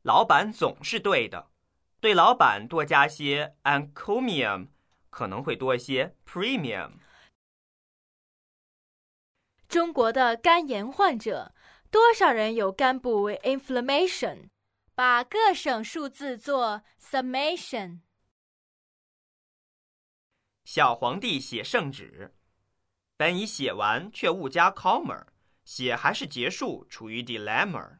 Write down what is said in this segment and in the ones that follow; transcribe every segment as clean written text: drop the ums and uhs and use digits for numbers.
老板总是对的，对老板多加些 encomium， 可能会多些 premium。 中国的肝炎患者，多少人有肝部 inflammation？ 把各省数字做 summation。 小皇帝写圣旨，本已写完，却误加 comma， 写还是结束，处于 dilemma。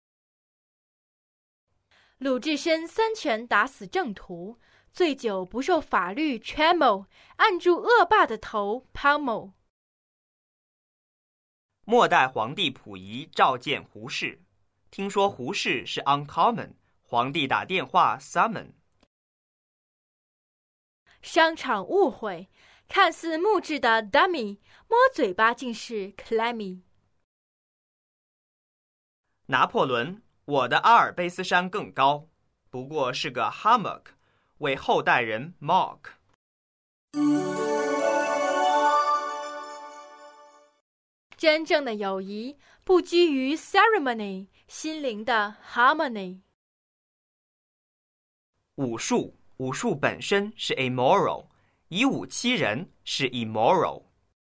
鲁智深3拳打死郑屠，醉酒不受法律 trammel， 按住恶霸的头 pummel。 末代皇帝溥仪召见胡适，听说胡适是 uncommon， 皇帝打电话 summon。 商场误会，看似木质的 dummy， 摸嘴巴竟是 clammy。 拿破仑，我的阿尔卑斯山更高，不过是个 hummock， 为后代人 mock。 真正的友谊不拘于 ceremony， 心灵的 harmony。 武术本身是 amoral， 以武欺人是 immoral。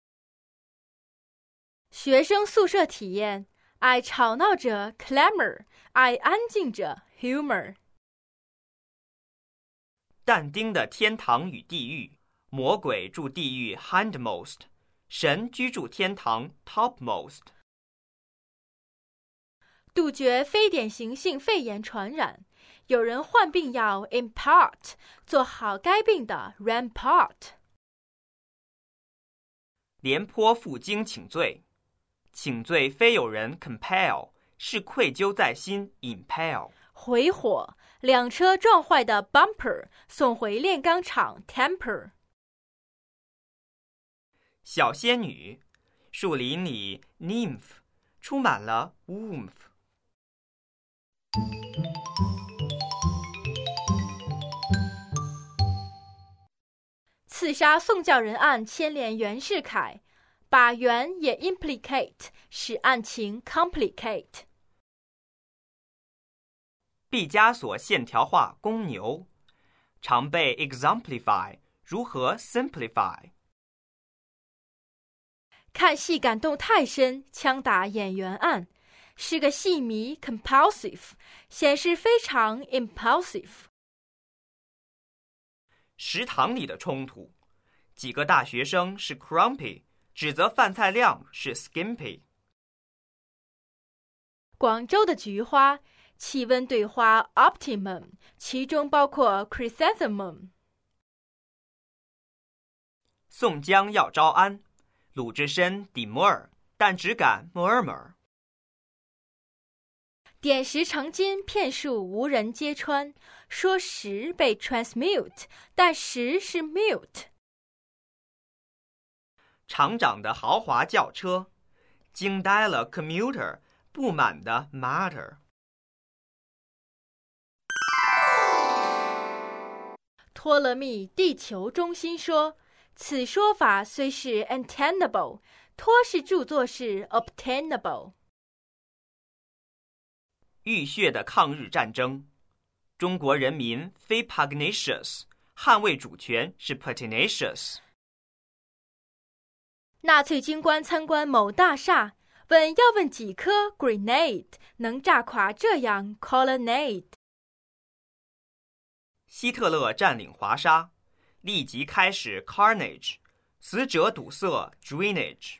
学生宿舍体验，爱吵闹者 clamor， 爱安静者 humor。 但丁的天堂与地狱，魔鬼住地狱 hindmost， 神居住天堂 topmost。 杜绝非典型性肺炎传染，有人患病要 impart， 做好该病的 rampart。 廉颇负荆请罪，请罪非有人 compel， 是愧疚在心 impel。 回火，2车撞坏的 bumper， 送回炼钢厂 temper。 小仙女，树林里 nymph， 出满了 woomph。 刺杀宋教仁案牵连袁世凯，把袁也 implicate， 使案情 complicate。 毕加索线条画公牛，常被 exemplify， 如何 simplify？ 看戏感动太深，枪打演员案，是个戏迷 compulsive， 显示非常 impulsive。 食堂里的冲突，几个大学生是 crumpy， 指责饭菜量是 skimpy。 广州的菊花，气温对花 optimum， 其中包括 chrysanthemum。 宋江要招安，鲁智深 demur， 但只敢 murmur。 点石成金骗术无人揭穿，说实被 transmute， 但实是 mute。 厂长的豪华轿车，惊呆了 commuter， 不满的 matter。 托勒密地球中心说，此说法虽是 untenable， 托是著作是 obtainable。 浴血的抗日战争，中国人民非 pugnacious， 捍卫主权是 pertinacious。 纳粹军官参观某大厦，问要问几颗 grenade 能炸垮这样 colonnade。 希特勒占领华沙，立即开始 carnage， 死者堵塞 drainage。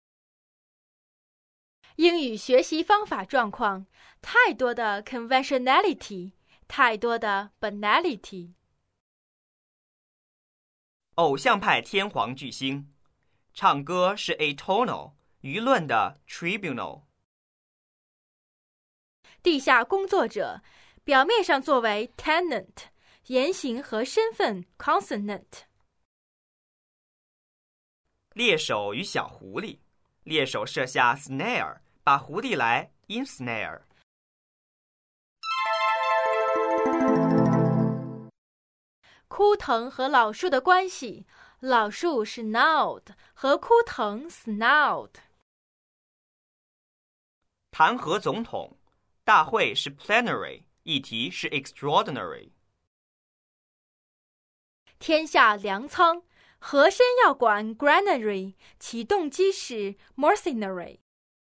英语学习方法状况，太多的 conventionality， 太多的 banality。 偶像派天皇巨星，唱歌是 atonal， 舆论的 tribunal。 地下工作者，表面上作为 tenant， 言行和身份 consonant。 猎手与小狐狸，猎手设下 snare， 把狐狸来 ensnare。 枯藤和老树的关系，老树是 gnawed， 和枯藤 snarled。 弹劾总统，大会是 plenary， 议题是 extraordinary。 天下粮仓，和珅要管 granary， 其动机是 mercenary。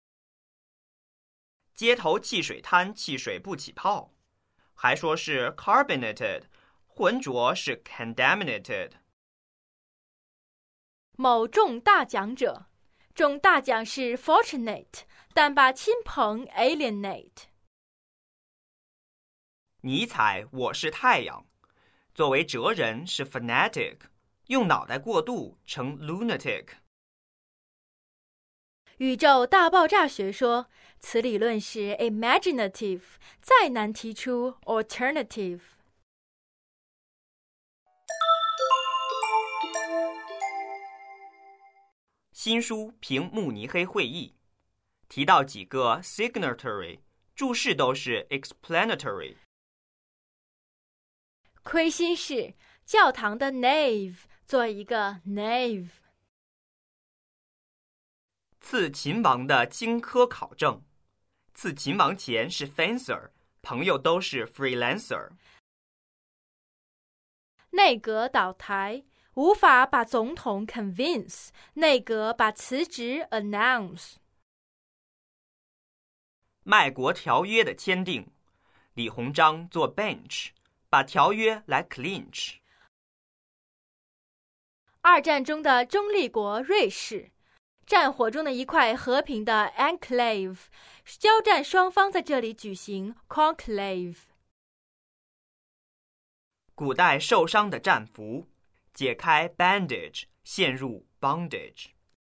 街头汽水摊汽水不起泡，还说是 carbonated， 浑浊是 contaminated。 某中大奖者，中大奖是 fortunate， 但把亲朋 alienate。 尼采我是太阳，作为哲人是 fanatic， 用脑袋过度成 lunatic。 宇宙大爆炸学说，此理论是 imaginative， 再难提出 alternative。 新书评慕尼黑会议，提到几个 signatory， 注释都是 explanatory。 亏心事，教堂的 nave 做一个 knave。 赐秦王的荆轲考证，赐秦王前是 fencer， 朋友都是 freelancer。 内阁倒台，无法把总统 convince， 内阁把辞职 announce。 卖国条约的签订，李鸿章做 bench， 把条约来 clinch。 二战中的中立国瑞士，战火中的一块和平的 enclave， 交战双方在这里举行 conclave。 古代受伤的战俘，解开 bandage， 陷入 bondage。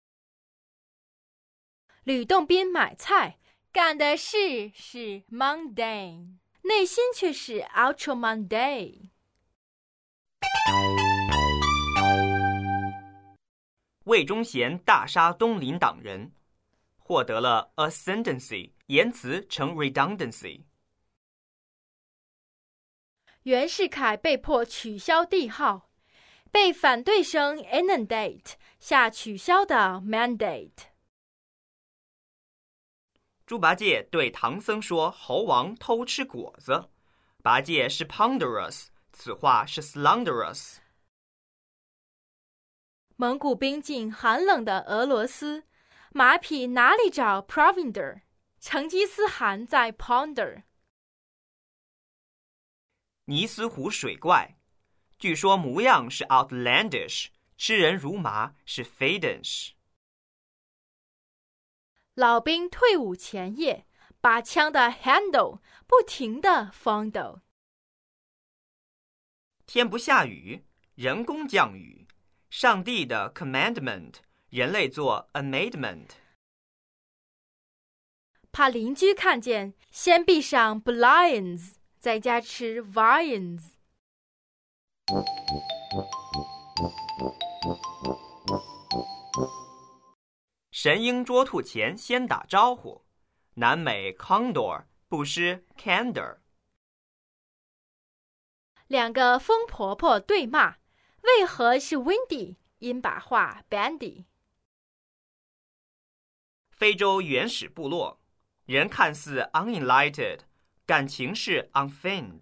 吕洞宾买菜，干的事是 mundane， 内心却是 ultramundane。 魏忠贤大杀东林党人，获得了 ascendancy， 言辞成 redundancy。 袁世凯被迫取消帝号，被反对声 inundate， 下取消的 mandate。 猪八戒对唐僧说猴王偷吃果子，八戒是 ponderous， 此话是 slanderous。 蒙古兵进寒冷的俄罗斯，马匹哪里找 provender？ 成吉思汗在 ponder。 尼斯湖水怪，据说模样是 outlandish， 吃人如麻是 fiendish。 老兵退伍前夜，把枪的 handle 不停地 fondle。 天不下雨，人工降雨，上帝的 commandment， 人类做 amendment。 怕邻居看见，先闭上 blinds， 在家吃 viands。 神鹰捉兔前先打招呼，南美 condor 不失 candor。 两个疯婆婆对骂，为何是 windy？ 因把话 bandy。 非洲原始部落，人看似 unenlightened， 感情是 unfeigned。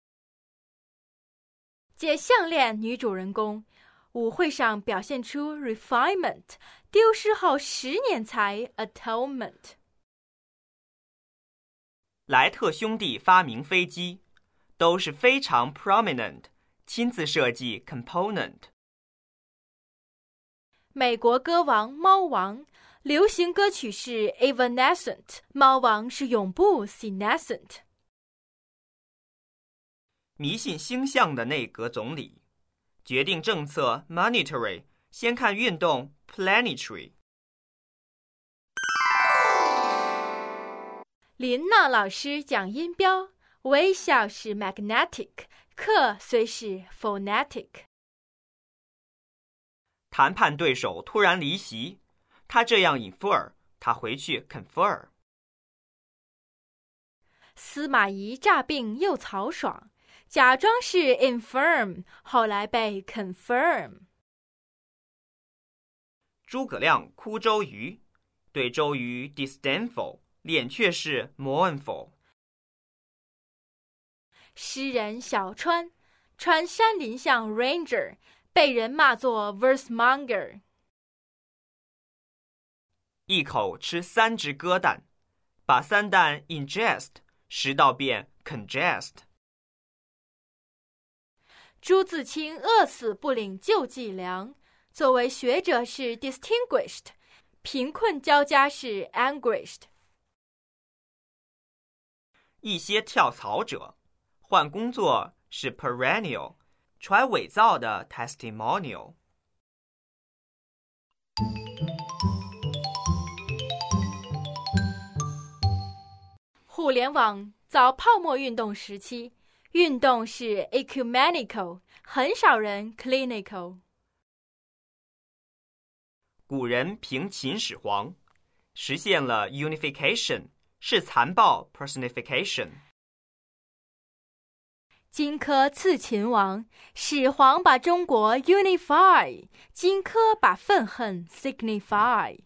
借项链女主人公，舞会上表现出 refinement， 丢失后10年才 atonement。 莱特兄弟发明飞机，都是非常 prominent， 亲自设计 component。 美国歌王猫王，流行歌曲是 evanescent， 猫王是永不 senescent。 迷信星象的内阁总理，决定政策 monetary， 先看运动 planetary。 林娜老师讲音标，微笑是 magnetic， 课虽是 phonetic。 谈判对手突然离席，他这样 infer， 他回去 confer。 司马懿诈病又曹爽，假装是 infirm， 后来被 confirm。 诸葛亮哭周瑜，对周瑜 disdainful， 脸却是 mournful。 诗人小川穿山林像 Ranger， 被人骂作 Versemonger。 一口吃3只鸽蛋，把3蛋 ingest 食道变 congest。 朱自清饿死不领救济粮，作为学者是 distinguished， 贫困交加是 anguished。 一些跳槽者换工作是 perennial， 传伪造的 testimonial。 互联网早泡沫运动时期，运动是 ecumenical， 很少人 clinical。 古人凭秦始皇实现了 unification， 是残暴 personification。 荆轲刺秦王，始皇把中国 unify， 荆轲把愤恨 signify。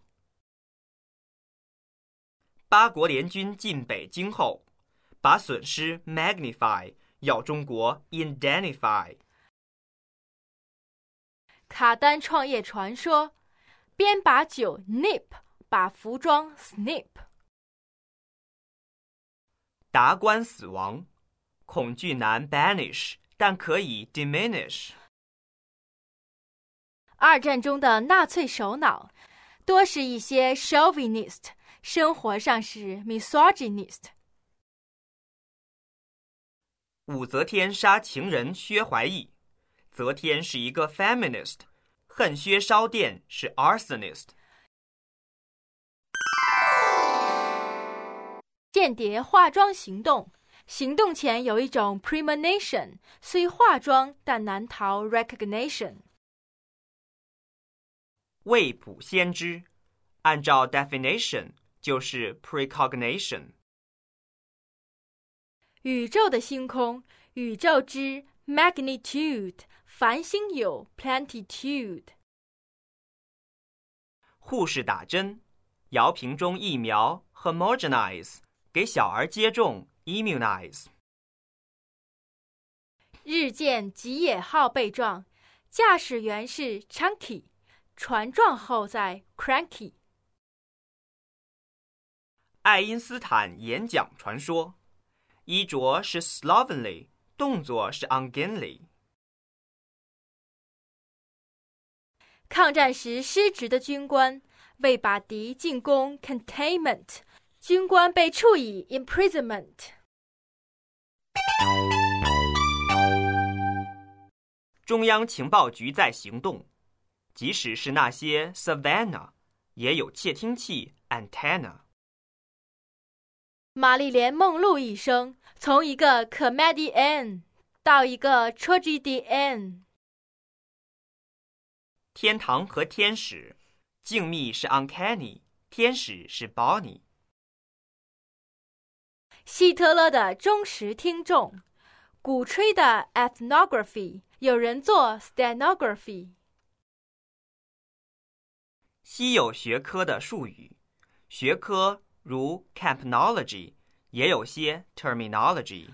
八国联军进北京后，把损失 magnify， 要中国 indemnify。 卡丹创业传说，边把酒 nip， 把服装 snip。 达官死亡，恐惧难 banish， 但可以 diminish。 二战中的纳粹首脑，多是一些 chauvinist， 生活上是 misogynist。 武则天杀情人薛怀义，则天是一个 feminist， 恨薛烧店是 arsonist。 间谍化妆行动，行动前有一种 premonition， 虽化妆但难逃 recognition。 未卜先知，按照 definition 就是 precognition。 宇宙的星空，宇宙之 magnitude， 繁星有 plentitude。 护士打针，摇瓶中疫苗 homogenize， 给小儿接种 immunize。 日见吉野号被撞，驾驶员是 chunky， 船撞后再 cranky。 爱因斯坦演讲传说，衣着是 slovenly， 动作是 ungainly。 抗战时失职的军官为把敌进攻 containment， 军官被处以 imprisonment。 中央情报局在行动，即使是那些 savannah， 也有窃听器 antenna。 玛丽莲梦露一生，从一个 comedienne 到一个 tragedienne。 天堂和天使，静谧是 uncanny， 天使是 bonny。 希特勒的忠实听众，鼓吹的 ethnography， 有人做 stenography。 稀有学科的术语，学科如 campnology， 也有些 terminology。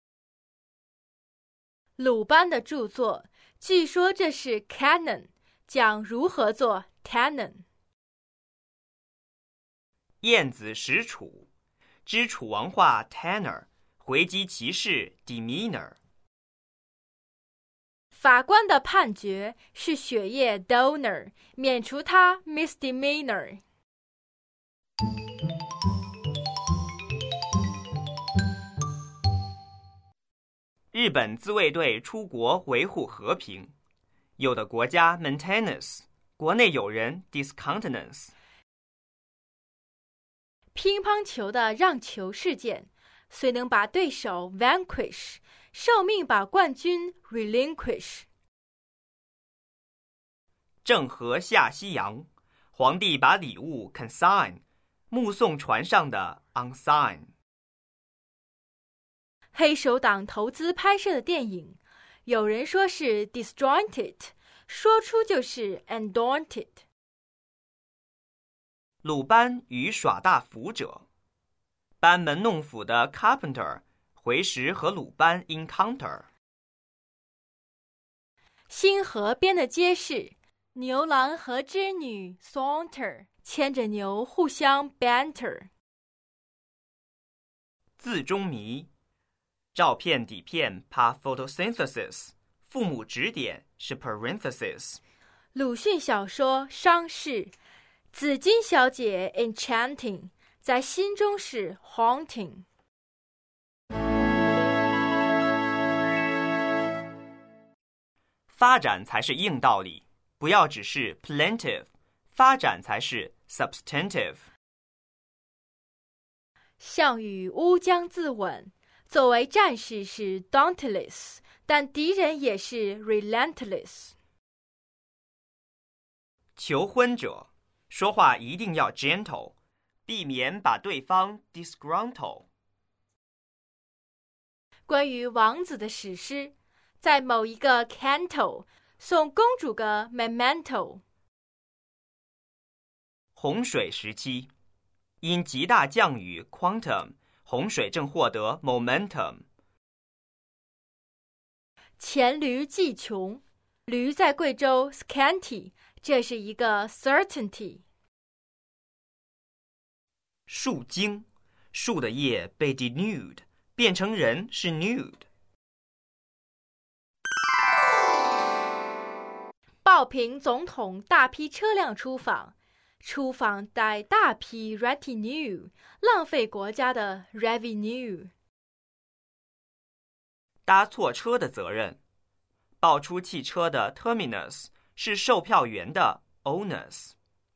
鲁班的著作，据说这是 canon， 讲如何做 tannin。 晏子使楚，知楚王话 tenor， 回击骑士 demeanor。 法官的判决是血液 donor， 免除他 misdemeanor。 日本自卫队出国维护和平，有的国家 maintenance， 国内有人 discountenance。 乒乓球的让球事件，虽能把对手 vanquish， 受命把冠军 relinquish。 郑和下西洋，皇帝把礼物 consign， 目送船上的 unsign。 黑手党投资拍摄的电影，有人说是 disjointed， 说出就是 undaunted。 鲁班与耍大斧者，班门弄斧的 carpenter， 回时和鲁班 encounter。 星河边的街市，牛郎和织女 saunter， 牵着牛互相 banter。 字中谜，照片底片怕 photosynthesis， 父母指点是 parenthesis。 鲁迅小说伤逝，紫金小姐 enchanting， 在心中是 haunting。 发展才是硬道理，不要只是 plaintive， 发展才是 substantive。 项羽乌江自刎，作为战士是 dauntless， 但敌人也是 relentless。 求婚者说话一定要 gentle， 避免把对方 disgruntle。 关于王子的史诗，在某一个 canto 送公主个 memento。 洪水时期，因极大降雨 quantum， 洪水正获得 momentum。 黔驴技穷，驴在贵州 scanty， 这是一个 certainty。 树精，树的叶被 denude， 变成人是 nude。 报平总统大批车辆出访，出访带大批 retinue， 浪费国家的 revenue。 搭错车的责任，报出汽车的 terminus 是售票员的 onus。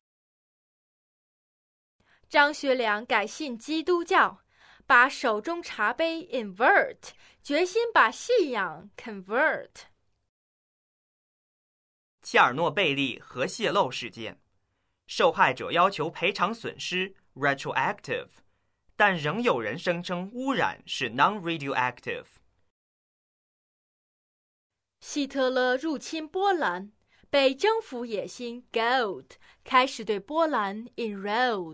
张学良改信基督教，把手中茶杯 invert， 决心把信仰 convert。 切尔诺贝利核泄漏事件，受害者要求赔偿损失 retroactive， 但仍有人声称污染是 non-radioactive。 希特勒入侵波兰，被征服野心 gold， 开始对波兰 inroad。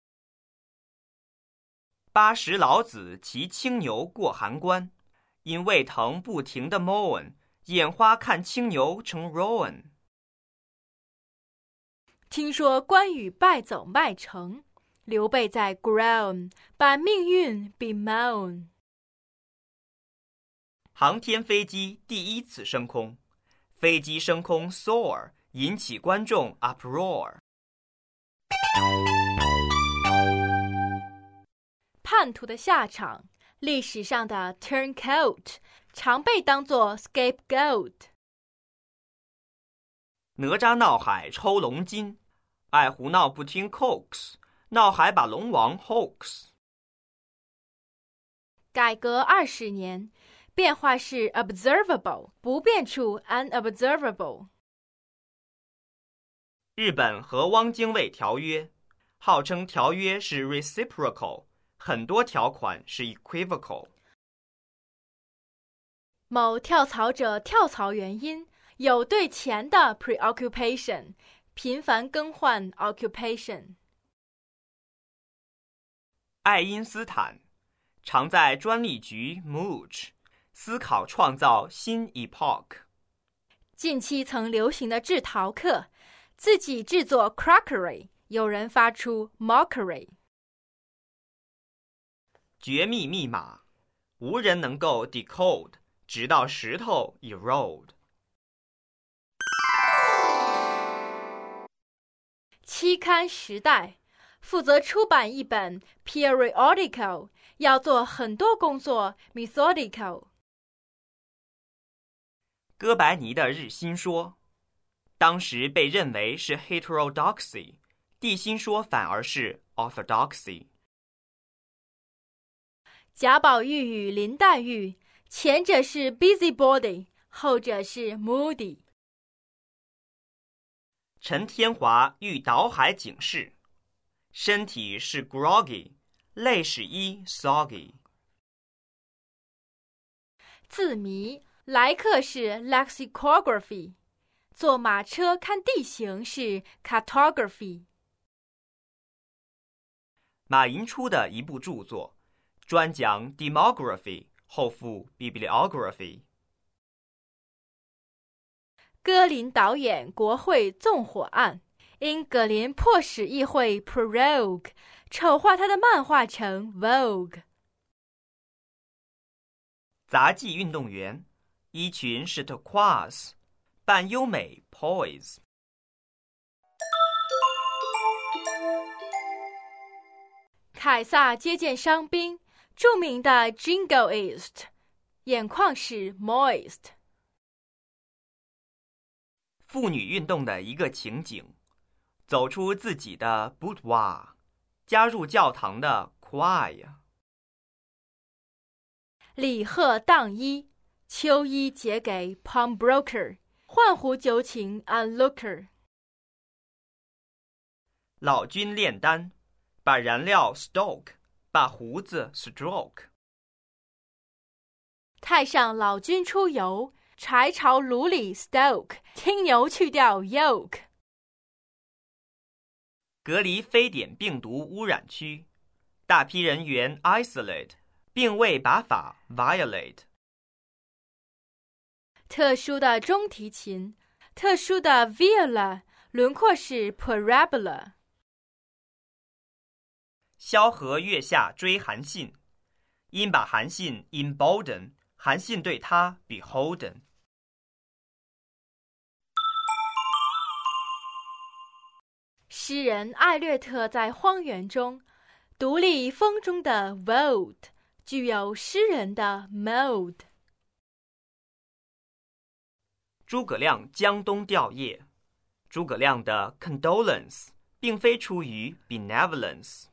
80老子骑青牛过函关，因胃疼不停的 moan， 眼花看青牛成 rowan。 听说关羽败走麦城，刘备在 groan， 把命运 bemoan。 航天飞机第一次升空，飞机升空 soar， 引起观众 uproar。 叛徒的下场，历史上的 turncoat， 常被当作 scapegoat。 哪吒闹海抽龙筋，爱胡闹不听 coax， 闹海把龙王 hoax。改革 20年，变化是 observable， 不变处 unobservable。 日本和汪精卫条约，号称条约是 reciprocal， 很多条款是 equivocal。 某跳槽者跳槽原因有对钱的 preoccupation， 频繁更换 occupation。 爱因斯坦常在专利局 mooch， 思考创造新 epoch。 近期曾流行的制陶课，自己制作 crockery， 有人发出 mockery。 绝密密码，无人能够 decode， 直到石头 erode。 期刊时代，负责出版一本 periodical， 要做很多工作 methodical。 哥白尼的日心说，当时被认为是 heterodoxy， 地心说反而是 orthodoxy。 贾宝玉与林黛玉，前者是 busybody， 后者是 moody。 陈天华遇岛海警示，身体是 groggy， 泪是soggy。 字谜，来客是 lexicography， 坐马车看地形是 cartography。 马寅初的一部著作，专讲 demography， 后附 bibliography。 戈林导演国会纵火案，因葛林迫使议会 prorogue 丑化他的漫画成 Vogue。 杂技运动员，衣裙是 turquoise， 扮优美 poise。 凯撒接见伤兵，著名的 Jingoist， 眼眶是 moist。 妇女运动的一个情景，走出自己的 boudoir， 加入教堂的 choir。 李贺当衣，秋衣结给 pawnbroker， 换壶酒请 onlooker。 老君炼丹，把燃料 stoke， 把胡子 stroke。 太上老君出游，柴朝炉里 stoke， 听牛去掉 yoke。 隔离非典病毒污染区，大批人员 isolate， 并未把法 violate。 特殊的中提琴，特殊的 viola， 轮廓是 parabola。 萧何月下追韩信，因把韩信 embolden， 韩信对他 beholden。 诗人艾略特在荒原中独立风中的 vote， 具有诗人的 mode。 诸葛亮江东吊唁，诸葛亮的 condolence 并非出于 benevolence。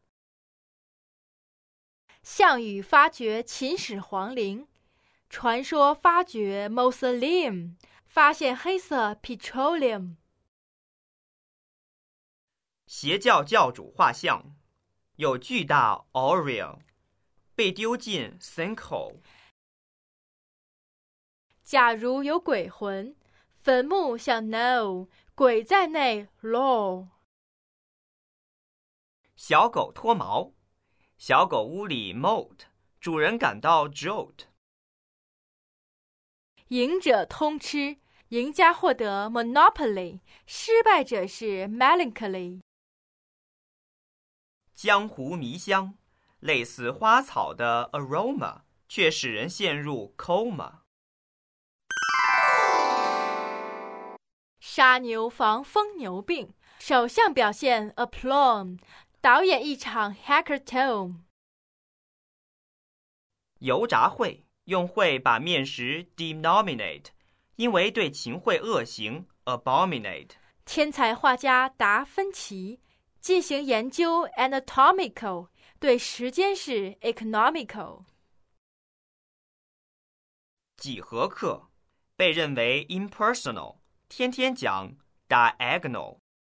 项羽发掘秦始皇陵，传说发掘 mausoleum， 发现黑色 petroleum。 邪教教主画像有巨大 aureole， 被丢进 sinkhole。 假如有鬼魂，坟墓像 no， 鬼在内 law。 小狗脱毛，小狗屋里 moat， 主人感到 jolt。 赢者通吃，赢家获得 monopoly， 失败者是 melancholy。 江湖迷香，类似花草的 aroma， 却使人陷入 coma。 杀牛防疯牛病，首相表现 aplomb， 导演一场 hackathon。 油炸会用会把面食 denominate， 因为对秦桧恶行 abominate。 天才画家达芬奇进行研究 anatomical， 对时间是 economical。 几何课被认为 impersonal， 天天讲 diagonal。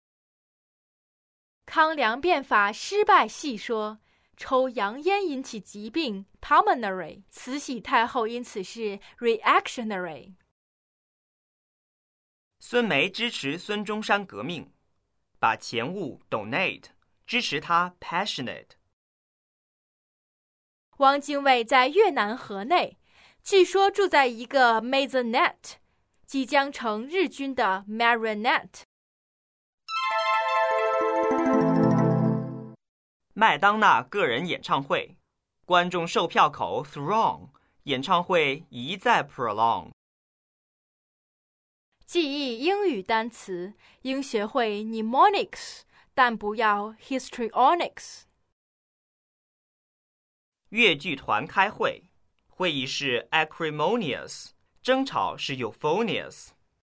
康梁变法失败细说，抽洋烟引起疾病 pulmonary， 慈禧太后因此是 reactionary。 孙梅支持孙中山革命，把钱物 donate， 支持他 passionate。 汪精卫在越南河内，据说住在一个 maisonette， 即将成日军的 marionette。 麦当娜个人演唱会，观众售票口 throng， 演唱会一再 prolong。 记忆英语单词应学会 mnemonics， 但不要 histrionics。 越剧团开会，会议是 acrimonious， 争吵是 euphonious。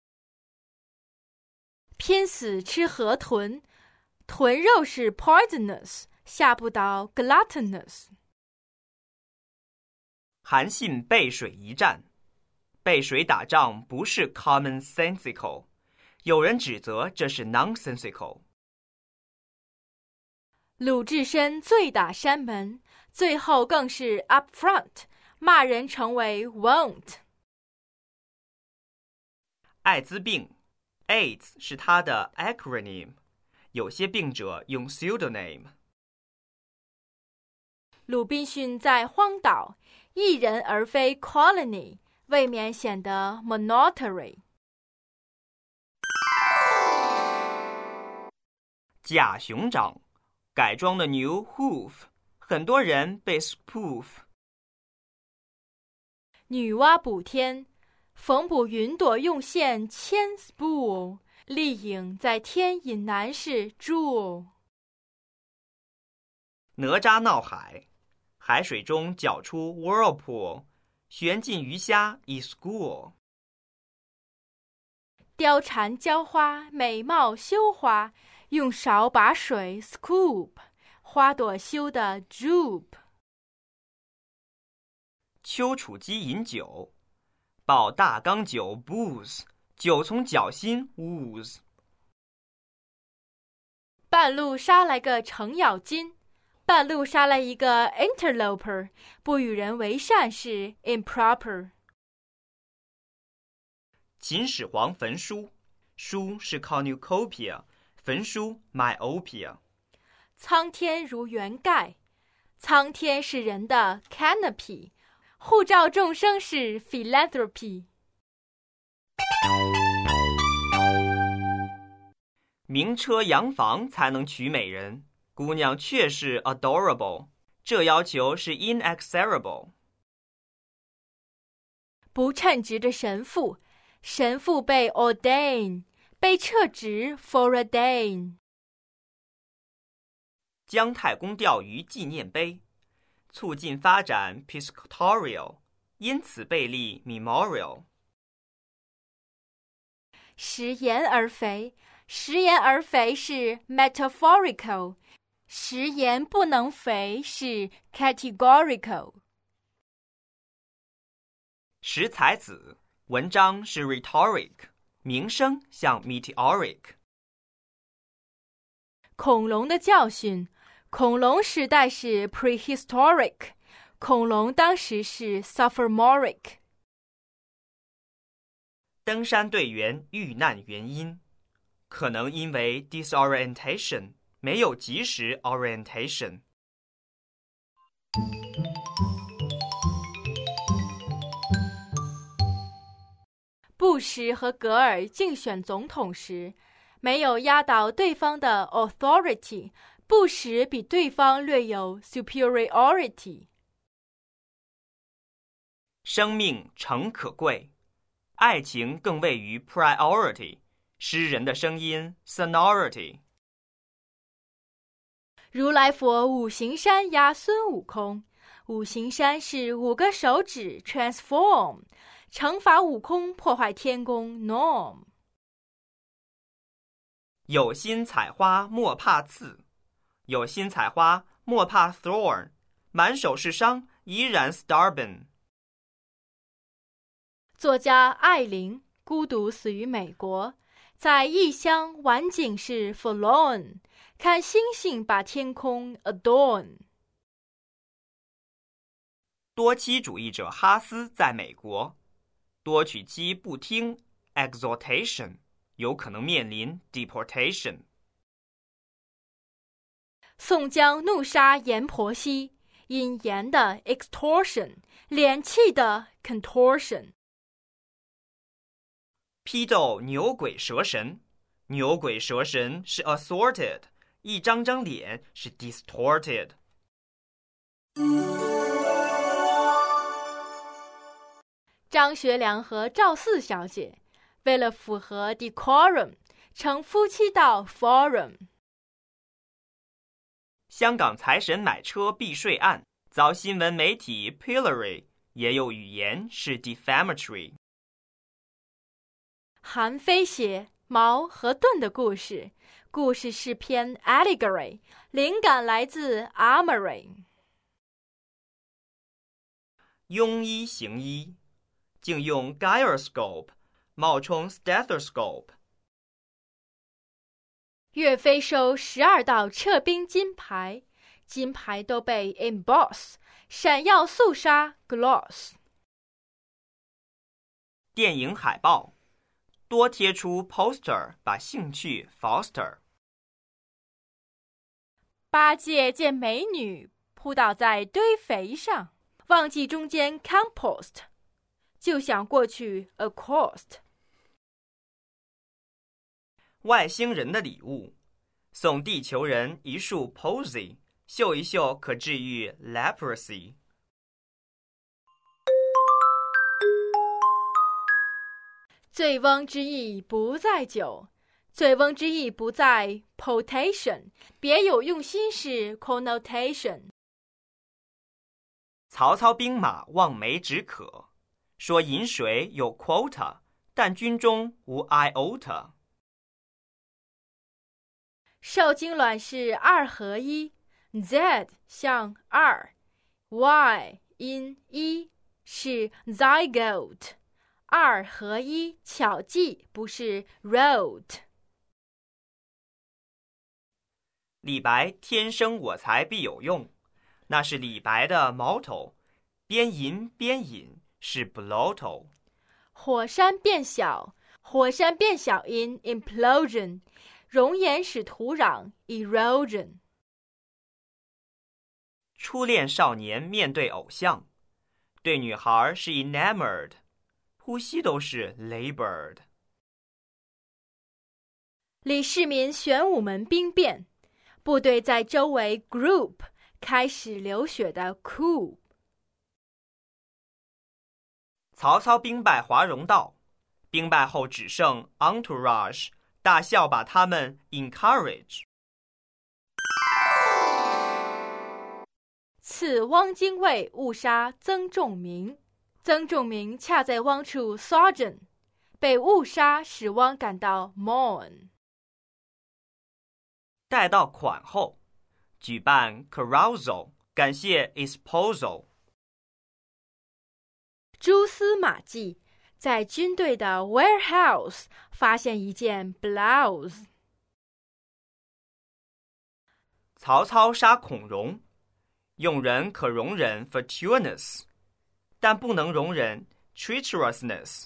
拼死吃河豚，豚肉是 poisonous， 下不到 gluttonous。 韩信背水一战，背水打仗不是 commonsensical， 有人指责这是 nonsensical。 鲁智深醉打山门，最后更是 upfront， 骂人成为 won't。 艾滋病 AIDS 是它的 acronym， 有些病者用 pseudonym。 鲁滨逊在荒岛，一人而非 colony， 未免显得 monotony。 假熊掌，改装的牛 hoof， 很多人被 spoof。 女娲补天，缝补云朵用线牵 spool， 丽影在天引南是 jewel。 哪吒闹海，海水中搅出 whirlpool， 旋进鱼虾 is school。 貂蝉浇花，美貌羞花，用勺把水 scoop， 花朵羞得 droop。 丘处机饮酒，抱大缸酒 booze， 酒从脚心 ooze。 半路杀来个程咬金，半路杀来一个 interloper， 不与人为善是 improper。 秦始皇焚书，书是 cornucopia， 焚书 myopia。 苍天如圆盖，苍天是人的 canopy， 护照众生是 philanthropy。 名车洋房才能娶美人，姑娘确是 adorable， 这要求是 inexorable。 不称职的神父，神父被 ordain， 被撤职 foreordain。 姜太公钓鱼纪念碑，促进发展 piscatorial， 因此被立 memorial。 食言而肥，食言而肥是 metaphorical， 食言不能肥是 categorical。 识才子，文章是 rhetoric， 名声像 meteoric。 恐龙的教训，恐龙时代是 prehistoric， 恐龙当时是 sophomoric。 登山队员遇难原因，可能因为 disorientation， 没有及时 orientation。 布什和格尔竞选总统时，没有压倒对方的 authority， 布什比对方略有 superiority。 生命诚可贵，爱情更位于 priority， 诗人的声音 sonority。 如来佛五行山压孙悟空，五行山是5个手指 transform， 惩罚悟空破坏天宫 norm。 有心采花莫怕刺，有心采花莫怕 thorn， 满手是伤依然 stubborn。 作家艾琳孤独死于美国，在异乡晚景是 forlorn， 看星星把天空 adorn。 多妻主义者哈斯在美国，多娶妻不听 exhortation， 有可能面临 deportation。 宋江怒杀阎婆惜，因盐的 extortion， 敛气的 contortion。 批斗牛鬼蛇神，牛鬼蛇神是 assorted， 一张张脸是 distorted。 张学良和赵四小姐为了符合 decorum， 乘夫妻到 forum。 香港财神买车避税案遭新闻媒体 pillory， 也有语言是 defamatory。韩非写矛和盾的故事，故事是篇 allegory， 灵感来自 armory。 庸医行医，竟用 gyroscope 冒充 stethoscope。 岳飞收12道撤兵金牌，金牌都被 emboss， 闪耀肃杀 gloss。 电影海报多贴出 poster， 把兴趣 foster。 八戒见美女扑倒在堆肥上，忘记中间 compost， 就想过去 accost。 外星人的礼物，送地球人一束 posy， 嗅一嗅可治愈 leprosy。 醉翁之意不在酒，醉翁之意不在 potation， 别有用心是 connotation。 曹操兵马望梅止渴，说饮水有 quota， 但军中无 iota。 受精卵是2合一 ，Z 像2 ，Y 音1是 zygote， 2合一，巧记不是 wrote。 李白天生我材必有用，那是李白的 motto， 边吟边饮是 blotto。 火山变小，火山变小 in implosion， 熔岩使土壤 erosion。 初恋少年面对偶像，对女孩是 enamored， 呼吸都是 labored。 李世民玄武门兵变，部队在周围 group， 开始流血的 coup。 曹操兵败华容道，兵败后只剩 entourage， 大笑把他们 encourage。 刺汪精卫误杀曾仲明，曾仲明恰在汪处 sojourn， 被误杀使汪感到 mourn。 待到款后，举办 carousal， 感谢 espousal。 蛛丝马迹，在军队的 warehouse 发现一件 blouse。 曹操杀孔融，用人可容忍 fortuitous， 但不能容忍 treacherousness。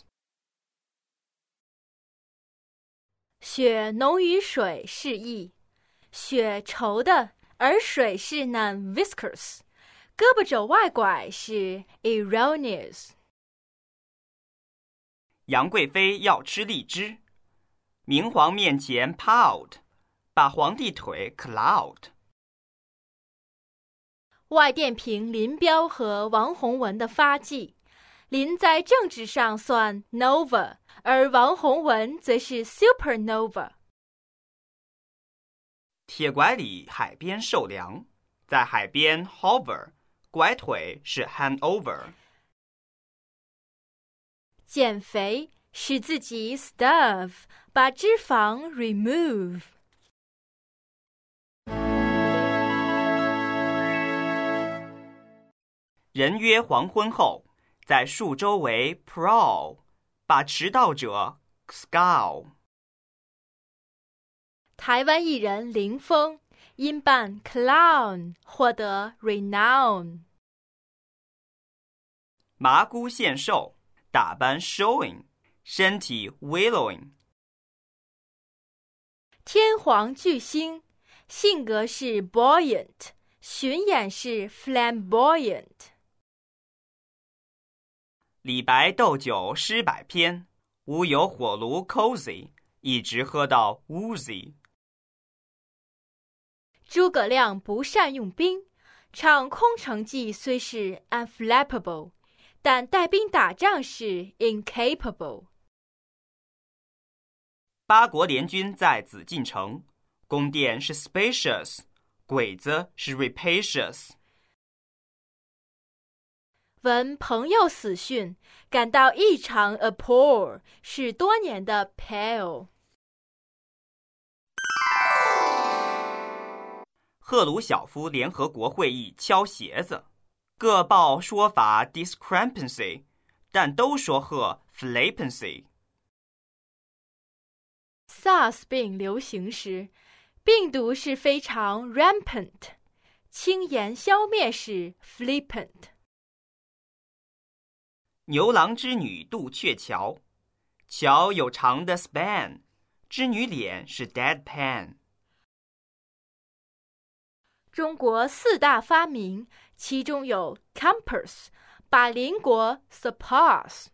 血浓于水是液，血稠的，而水是 non-viscous， 胳膊肘外拐是 erroneous。 杨贵妃要吃荔枝，明皇面前 pout， 把皇帝腿 clout。 外电评林彪和王洪文的发迹，林在政治上算 nova， 而王洪文则是 supernova。 铁拐李海边受凉，在海边 hover， 拐腿是 hand over。 减肥使自己 stuff， 把脂肪 remove。 人约黄昏后，在树周围 prowl， 把迟到者 scowl。 台湾艺人林峰因扮 clown 获得 renown。 麻姑献寿，打扮 showing， 身体 willowing。 天皇巨星，性格是 buoyant， 巡演是 flamboyant。 李白斗酒诗百篇，乌有火炉 cozy， 一直喝到 woozy。 诸葛亮不善用兵，唱空城计虽是 unflappable， 但带兵打仗是 incapable。 八国联军在紫禁城，宫殿是 spacious， 鬼子是 rapacious。 闻朋友死讯，感到异常 appall， 是多年的 pale。 赫鲁晓夫联合国会议敲鞋子，各报说法 discrepancy， 但都说贺 flippancy。 SARS 病流行时，病毒是非常 rampant， 轻言消灭是 flippant。 牛郎织女渡鹊桥，桥有长的 span， 织女脸是 deadpan。 中国4大发明，其中有 compass， 把邻国 surpass。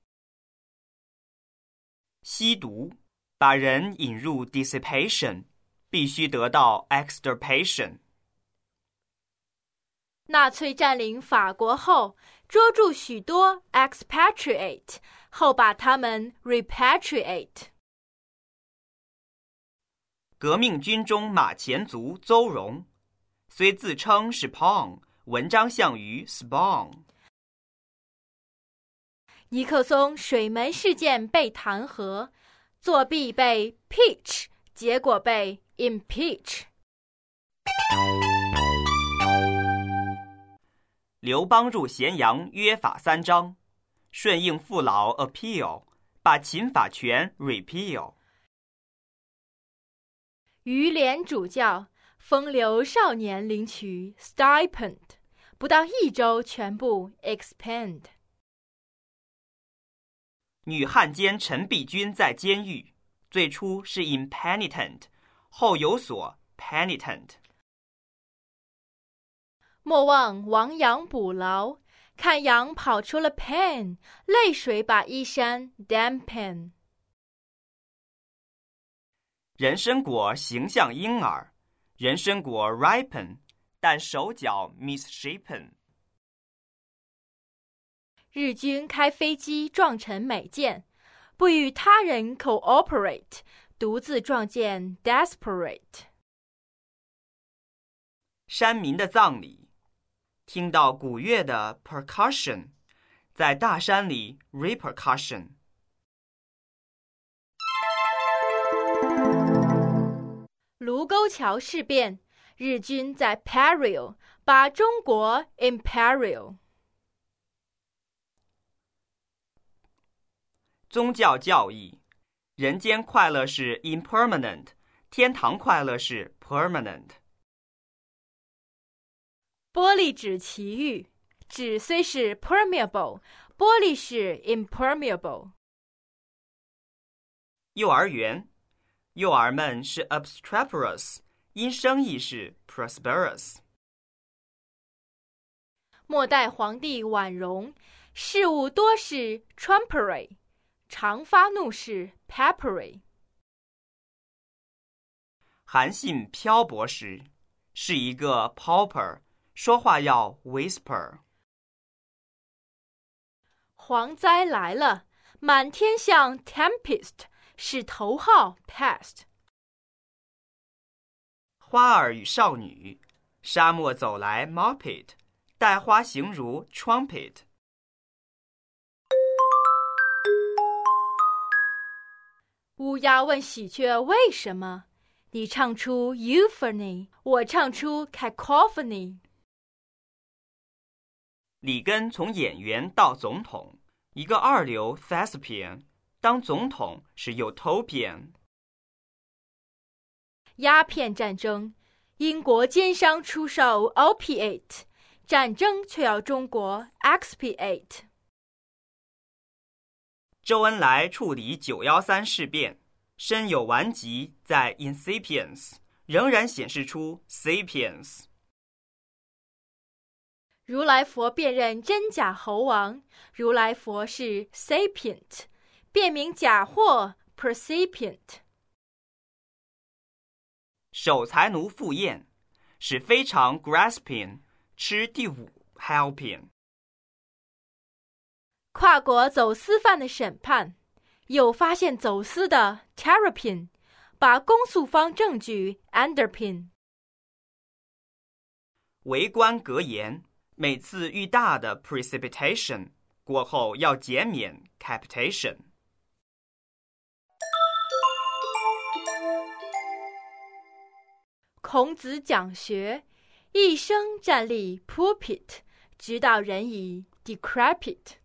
吸毒，把人引入 dissipation， 必须得到 extirpation。 纳粹占领法国后，捉住许多 expatriate， 后把他们 repatriate。 革命军中马前卒邹容，虽自称是 pawn， 文章项羽 spawn。 尼克松水门事件被弹劾，作弊被 peach， 结果被 impeach。 刘邦入咸阳约法3章，顺应父老 appeal， 把秦法权 repeal。 于连主教，风流少年领取 stipend， 不到1周全部 expend。 女汉奸陈璧君在监狱，最初是 impenitent， 后有所 penitent。 莫忘亡羊补牢，看羊跑出了 pen， 泪水把衣衫 dampen。 人参果形像婴儿，人参果 ripen， 但手脚 misshapen。 日军开飞机撞沉美舰，不与他人 cooperate， 独自撞舰 desperate。 山民的葬礼，听到鼓乐的 percussion， 在大山里 repercussion。 卢沟桥事变，日军在 peril， 把中国 imperial。 宗教教义，人间快乐是 impermanent， 天堂快乐是 permanent。 玻璃纸奇遇，纸虽是 permeable， 玻璃是 impermeable。 幼儿园，幼儿们是 obstreperous， 因生意是 prosperous。 末代皇帝婉容，事务多是 trumpery， 常发怒是 peppery。 韩信漂泊时，是一个 pauper， 说话要 whisper。 蝗灾来了，满天像 tempest， 是头号 pest。 花儿与少女，沙漠走来 moppet， 带花形如 trumpet。 乌鸦问喜鹊为什么，你唱出 euphony， 我唱出 cacophony。 里根从演员到总统，一个二流 thespian， 当总统是 utopian。 鸦片战争，英国奸商出售 opiate， 战争却要中国 expiate。 周恩来处理913事变，身有顽疾在 incipience， 仍然显示出 sapience。 如来佛辨认真假猴王，如来佛是 sapient， 辨明假货 percipient。 守财奴赴宴，是非常 grasping， 吃第5 helping。 跨国走私犯的审判，又发现走私的 terrapin， 把公诉方证据 underpin。 为官格言，每次遇大的 precipitation， 过后要减免 capitation。 孔子讲学，一生站立 pulpit， 直到人已 decrepit。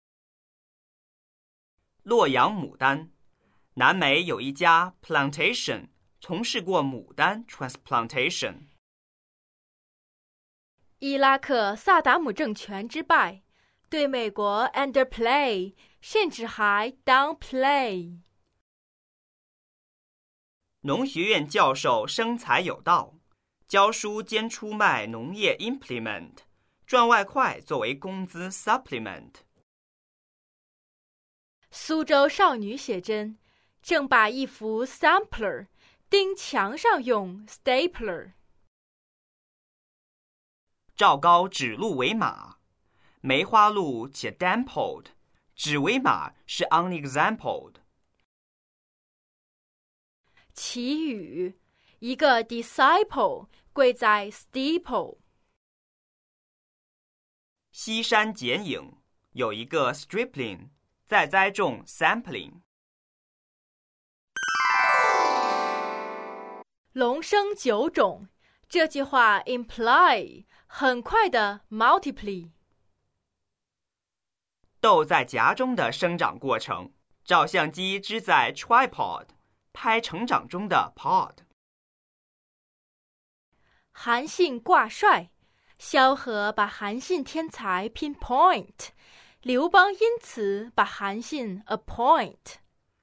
洛阳牡丹，南美有一家 plantation 从事过牡丹 transplantation。 伊拉克萨达姆政权之败，对美国 underplay， 甚至还 downplay。 农学院教授生财有道， 教书兼出卖农业 implement， 赚外快作为工资 supplement。 苏州少女写真正把一幅 sampler 钉墙上用 stapler。 赵高指鹿为马，梅花鹿且 dampled， 指为马是 unexampled。 祈雨，一个 disciple 跪在 steeple。 西山剪影，有一个 stripling 在栽种 sampling。 龙生9种，这句话 imply 很快的 multiply。 豆在荚中的生长过程，照相机支在 tripod， 拍成长中的 pod。 韩信挂帅，萧何把韩信天才 pinpoint， 刘邦因此把韩信 appoint。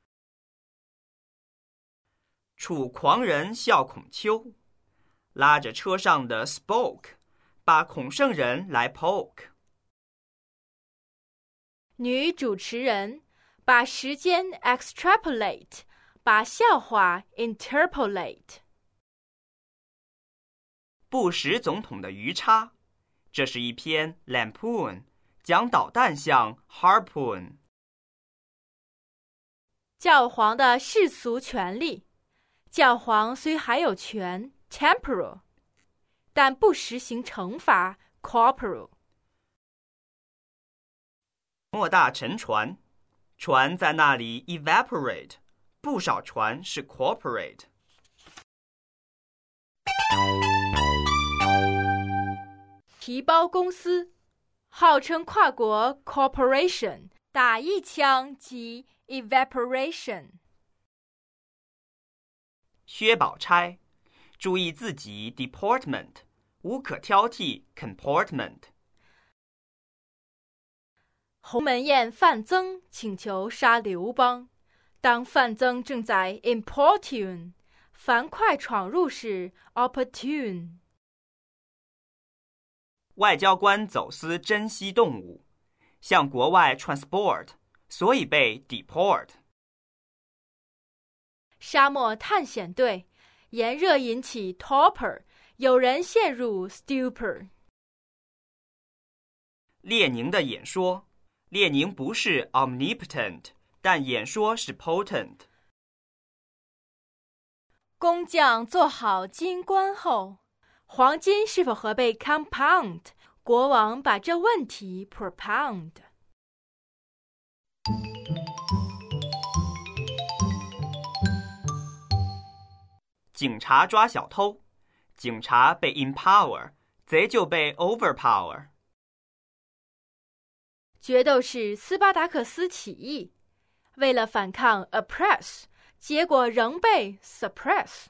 楚狂人笑孔丘，拉着车上的 spoke， 把孔圣人来 poke。 女主持人把时间 extrapolate， 把笑话 interpolate。 布什总统的鱼叉，这是一篇 lampoon， 讲导弹像 harpoon。 教皇的世俗权利，教皇虽还有权 temporal， 但不实行惩罚 corporal。 莫大沉船，船在那里 evaporate， 不少船是 corporate。 提包公司，号称跨国 corporation， 打一枪即 evaporation。 薛宝钗，注意自己 deportment， 无可挑剔 comportment。 鸿门宴范增请求杀刘邦，当范增正在 importune， 樊哙闯入时 opportune。 外交官走私珍稀动物，向国外 transport， 所以被 deport。 沙漠探险队炎热引起 torpor， 有人陷入 stupor。 列宁的演说，列宁不是 omnipotent， 但演说是 potent。 工匠做好金冠后，黄金是否合被 compound？ 国王把这问题 propound。 警察抓小偷，警察被 empower， 贼就被 overpower。 决斗士斯巴达克斯起义，为了反抗 oppress， 结果仍被 suppress。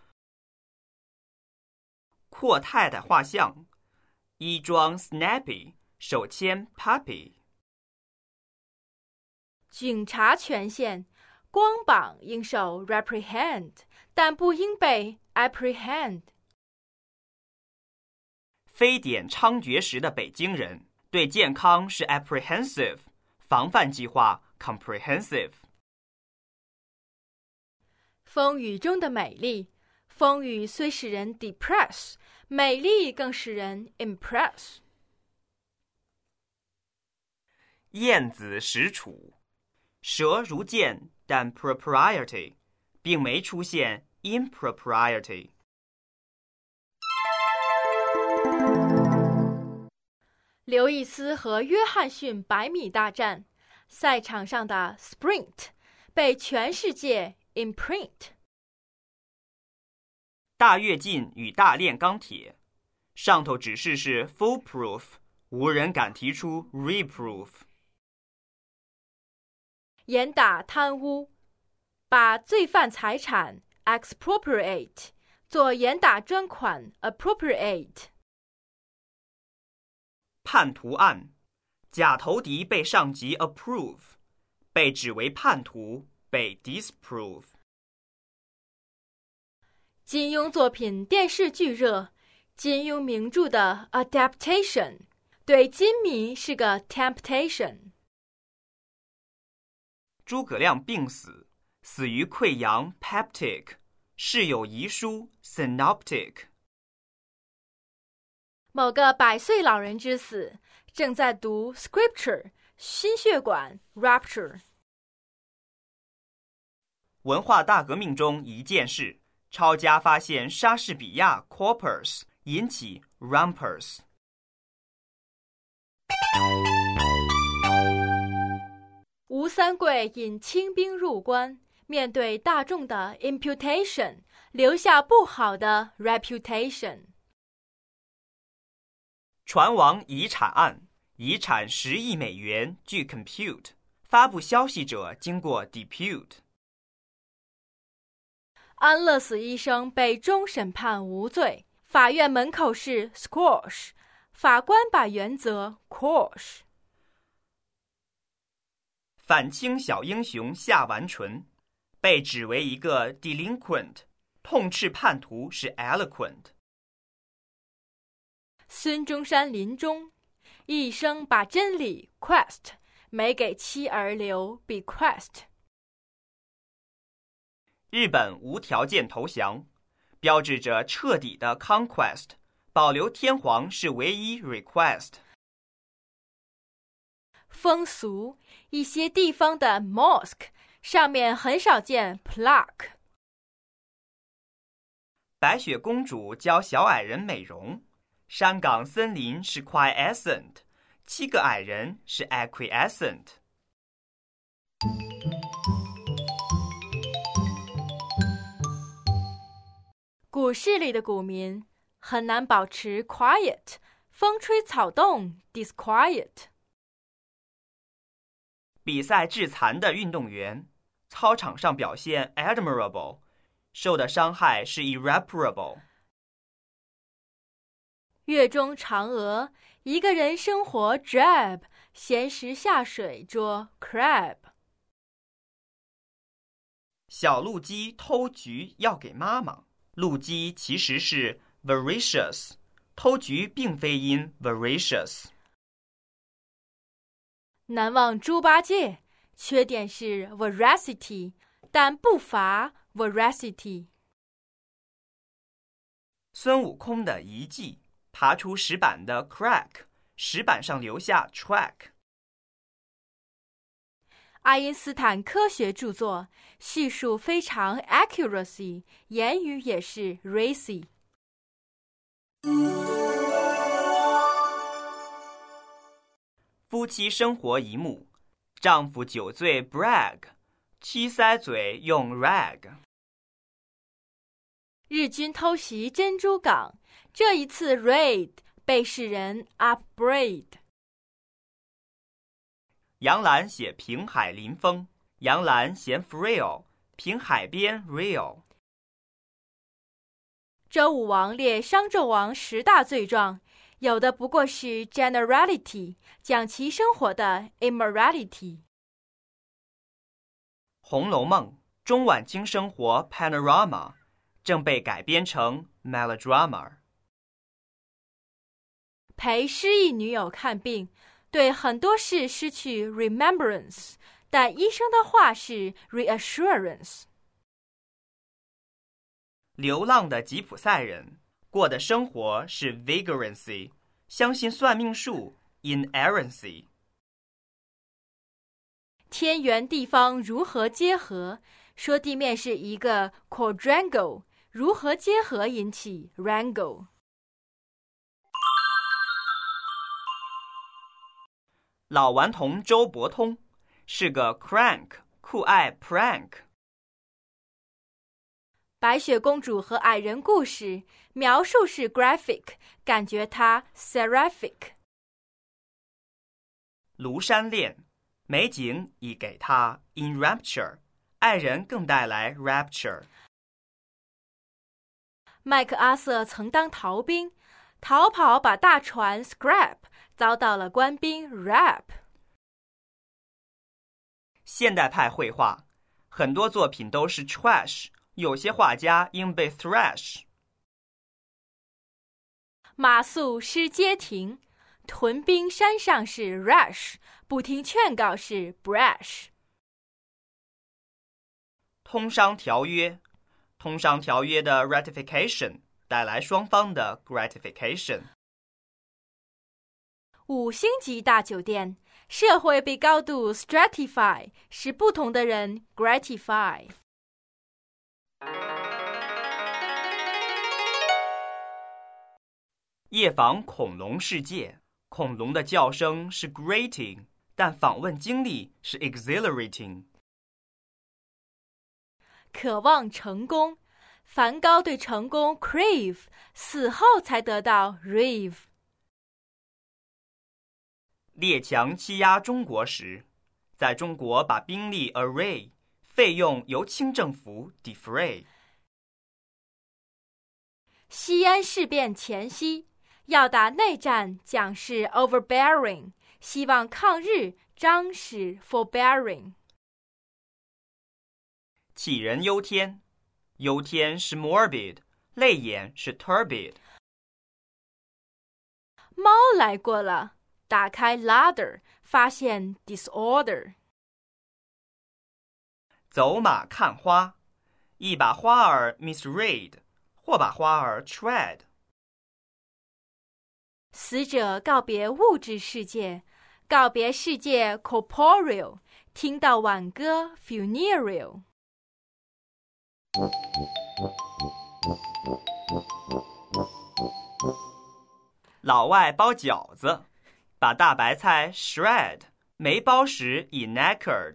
阔太太画像，衣装 snappy， 手牵 puppy。 警察权限，光膀应受 reprehend， 但不应被 apprehend。 非典猖獗时的北京人，对健康是 apprehensive， 防范计划 comprehensive。 风雨中的美丽，风雨虽使人 depress， 美丽更使人 impress。 晏子使楚，蛇如剑，但 propriety， 并没出现 impropriety。 刘易斯和约翰逊100米大战，赛场上的 sprint 被全世界 imprint。 大跃进与大炼钢铁，上头指示是 foolproof， 无人敢提出 reproof。 严打贪污，把罪犯财产 expropriate， 做严打专款 appropriate。 叛徒案，假投敌被上级 approve， 被指为叛徒被 disprove。 金庸作品电视剧热， 金庸名著的 adaptation， 对金迷是个 temptation。 诸葛亮病死，死于溃疡 peptic， 事有遗书 synoptic。 某个100岁老人之死，正在读 scripture， 心血管 rupture。 文化大革命中一件事，抄家发现莎士比亚 corpus， 引起 rumpus。 吴三桂引清兵入关，面对大众的 imputation， 留下不好的 reputation。 船王遗产案，遗产10亿美元，据 compute， 发布消息者经过 depute。 安乐死医生被终审判无罪，法院门口是 squash， 法官把原则 quash。 反清小英雄夏完淳，被指为一个 delinquent， 痛斥叛徒是 eloquent。 孙中山临终，一生把真理 quest， 没给妻儿留 bequest。 日本无条件投降，标志着彻底的 conquest， 保留天皇是唯一 request。 风俗，一些地方的 mosque 上面很少见 plaque。 白雪公主教小矮人美容，山岗森林是 quiescent， 7个矮人是 acquiescent。 股市里的股民很难保持 quiet， 风吹草动 disquiet。 比赛致残的运动员，操场上表现 admirable， 受的伤害是 irreparable。 月中嫦娥，一个人生活 drab， 闲时下水捉 crab。 小鹿鸡偷菊要给妈妈，鹿鸡其实是 voracious， 偷菊并非因 voracious。 难忘猪八戒，缺点是 veracity， 但不乏 veracity。 孙悟空的遗迹，爬出石板的 crack， 石板上留下 track。 爱因斯坦科学著作，叙述非常 accuracy， 言语也是 racy。 夫妻生活一幕，丈夫酒醉 brag， 妻塞嘴用 rag。 日军偷袭珍珠港，这一次 raid 被世人 upbraid。 杨澜写平海临风，杨澜嫌 frail， 平海边 real。 周武王列商纣王10大罪状，有的不过是 generality， 讲其生活的 immorality。 红楼梦中晚清生活 panorama， 正被改编成 melodrama。 陪失忆女友看病，对很多事失去 remembrance， 但医生的话是 reassurance。 流浪的吉普赛人过的生活是 vagrancy， 相信算命术 inerrancy。 天圆地方如何结合，说地面是一个 quadrangle， 如何结合引起 wrangle。 老顽童周伯通是个 crank， 酷爱 prank。 白雪公主和矮人故事，描述是 graphic， 感觉它 seraphic。 庐山恋，美景已给他 in rapture， 爱人更带来 rapture。 麦克阿瑟曾当逃兵，逃跑把大船 scrap， 遭到了官兵 rap。 现代派绘画很多作品都是 trash，有些画家应被 thrash。 马谡失街亭，屯兵山上是 rash， 不听劝告是 brash。 通商条约，通商条约的 ratification 带来双方的 gratification。 5星级大酒店，社会被高度 stratify， 使不同的人 gratify。 夜访恐龙世界，恐龙的叫声是 grating， 但访问经历是 exhilarating。 渴望成功，梵高对成功 crave， 死后才得到 rave。 列强欺压中国时，在中国把兵力 array， 费用由清政府 defray。 西安事变前夕，要打内战讲是 overbearing， 希望抗日张是 forbearing。 杞人忧天，忧天是 morbid， 泪眼是 turbid。 猫来过了，打开 ladder， 发现 disorder。 走马看花，一把花儿 misread， 或把花儿 tread。 死者告别物质世界，告别世界 corporeal， 听到挽歌 funereal。 老外包饺子，把大白菜 shred， 没包时已 knackered。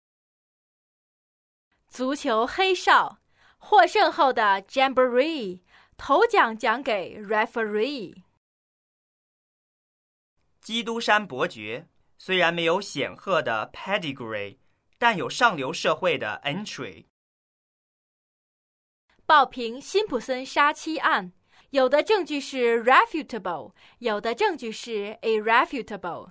足球黑哨，获胜后的 jamboree， 头奖奖给 referee。 基督山伯爵虽然没有显赫的 pedigree， 但有上流社会的 entry。 报评辛普森杀妻案，有的证据是 refutable， 有的证据是 irrefutable。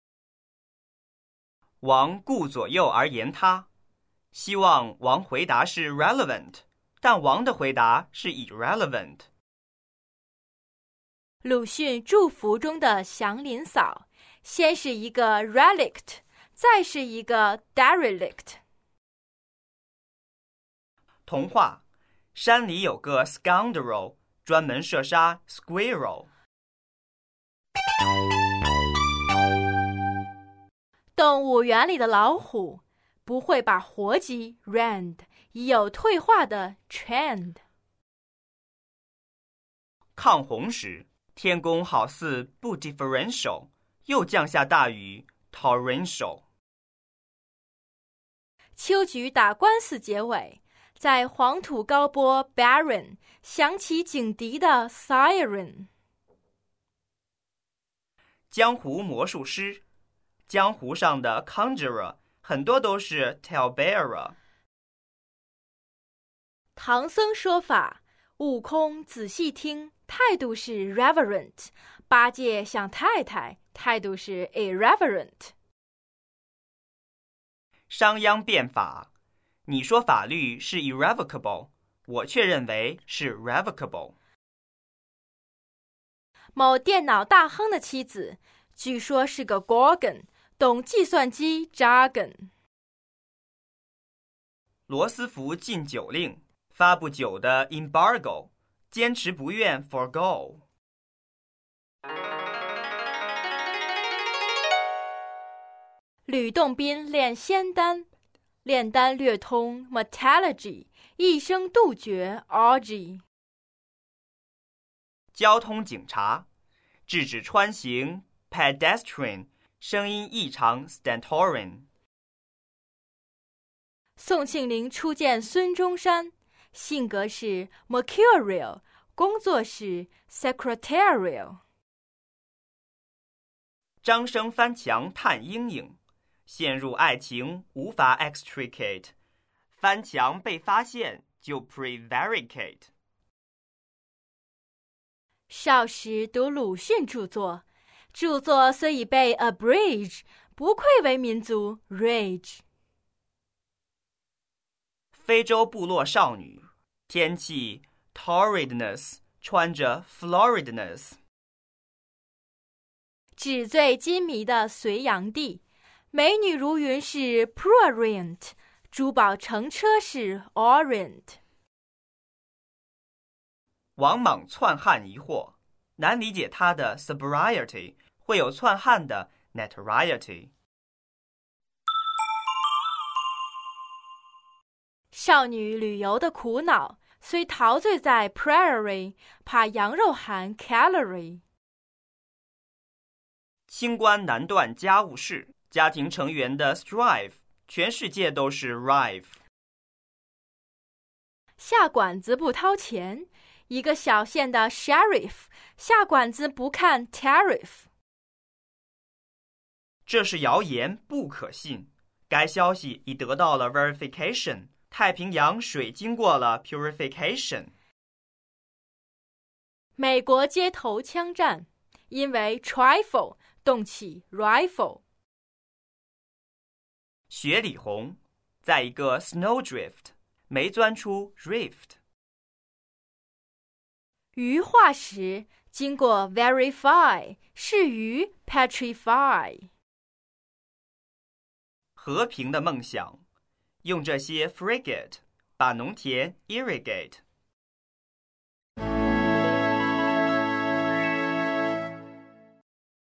王顾左右而言他，希望王回答是 relevant， 但王的回答是 irrelevant。 鲁迅祝福中的祥林嫂，先是一个 relict， 再是一个 derelict。 童话，山里有个 scoundrel， 专门射杀 squirrel。 动物园里的老虎不会把活鸡 rend， 已有退化的 trend。 抗洪时，天公好似不 differential， 又降下大雨 torrential。 秋菊打官司结尾，在黄土高坡 barren， 响起警笛的 siren。 江湖魔术师，江湖上的 conjurer 很多都是 talebearer。 唐僧说法，悟空仔细听，态度是 reverent； 八戒想太太，态度是 irreverent。 商鞅变法，你说法律是 irrevocable， 我却认为是 revocable。 某电脑大亨的妻子，据说是个 gorgon， 懂计算机 jargon。 罗斯福禁酒令，发布酒的 embargo， 坚持不愿 forgo。 吕洞宾练仙丹，炼丹略通 metallurgy， 一生杜绝 orgy。 交通警察，制止穿行 pedestrian， 声音异常 stentorian。 宋庆龄初见孙中山，性格是 mercurial， 工作是 secretarial。 张生翻墙探阴影，陷入爱情无法 extricate， 翻墙被发现就 prevaricate。 少时读鲁迅著作，著作虽已被 abridge， 不愧为民族 rage。 非洲部落少女，天气 torridness， 穿着 floridness。 纸醉金迷的隋炀帝，美女如云是 Prurient， 珠宝乘车是 Orient。 王莽篡汉疑惑，难理解他的 sobriety 会有篡汉的 notoriety。 少女旅游的苦恼，虽陶醉在 Prairie， 怕羊肉含 calorie。 清官难断家务事，家庭成员的 strive， 全世界都是 rife。 下馆子不掏钱，一个小县的 sheriff， 下馆子不看 tariff。 这是谣言，不可信。该消息已得到了 verification。太平洋水经过了 purification。 美国街头枪战，因为 trifle 动起 rifle。 雪里红，在一个 snowdrift， 没钻出 rift。 鱼化石经过 verify， 是鱼 petrify。 和平的梦想，用这些 frigate 把农田 irrigate。